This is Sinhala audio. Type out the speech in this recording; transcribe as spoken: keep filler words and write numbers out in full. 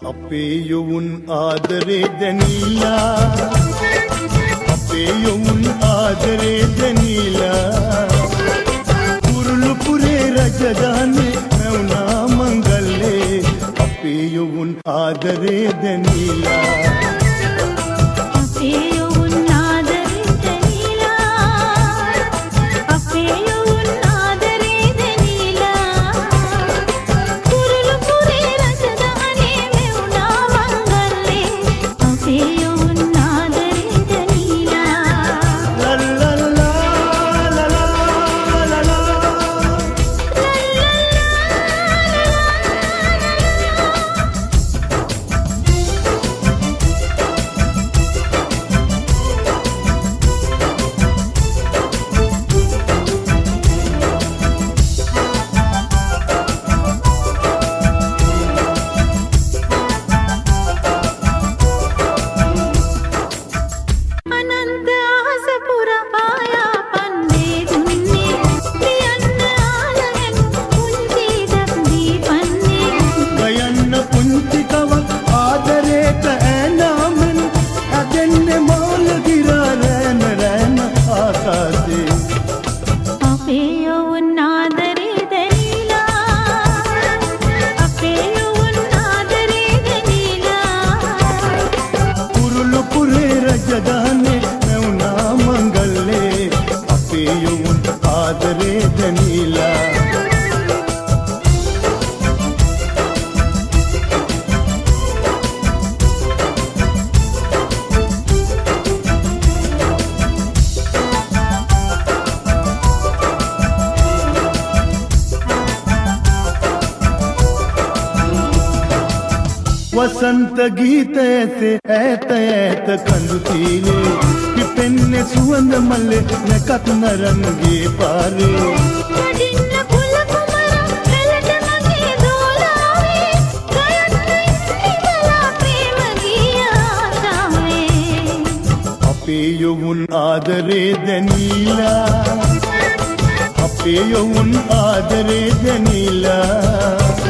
අපේ යොවුන් ආදරේ දැනීලා අපේ යොවුන් ආදරේ දැනීලා කුරුළු පුරේ රජදානේ නැවුනා මංගල්ලේ අපේ යොවුන් ආදරේ දැනීලා අපේ යොවුන් ආදරේ දැනීලා අපේ යොවුන් ආදරේ දැනීලා කුරුළු පුරේ රජදානේ නැවුනා මංගල්ලේ අපේ යොවුන් ආදරේ දැනීලා ලා ලා ලා ලා ලා ලා අනන්ත අහස පුරා ආයාපන්නේ දුන්නේ ලියන්න ආලගෙන පුංචි දක් දීපන්නේ ගයන්න පුංචි කවක් ආදරේට ඈනාමෙන් ඇදෙන්නේ මෝල ගිරා රැන රැන ආකාශේ අපේ යොවුන් ආදරේ දැනීලා අපේ යොවුන් ආදරේ දැනීලා කුරුළු පුරේ රජදානේ නැවුනා මංගල්ලේ අපේ යොවුන් ආදරේ දැනීලා වසන්ත ගීතයසේ ඈත ඈත කඳු තීනේ පිපෙන්නේ සුවඳ මල්ලේ නැකත් නරංගේ පාරේ වඩින්න කුල කුමරා එලට මගේ දෝලාවේ ගයන්න ඉස්සෙල්ලා ප්‍රේම ගියාතාවේ අපේ යොවුන් ආදරේ දැනීලා අපේ යොවුන් ආදරේ දැනීලා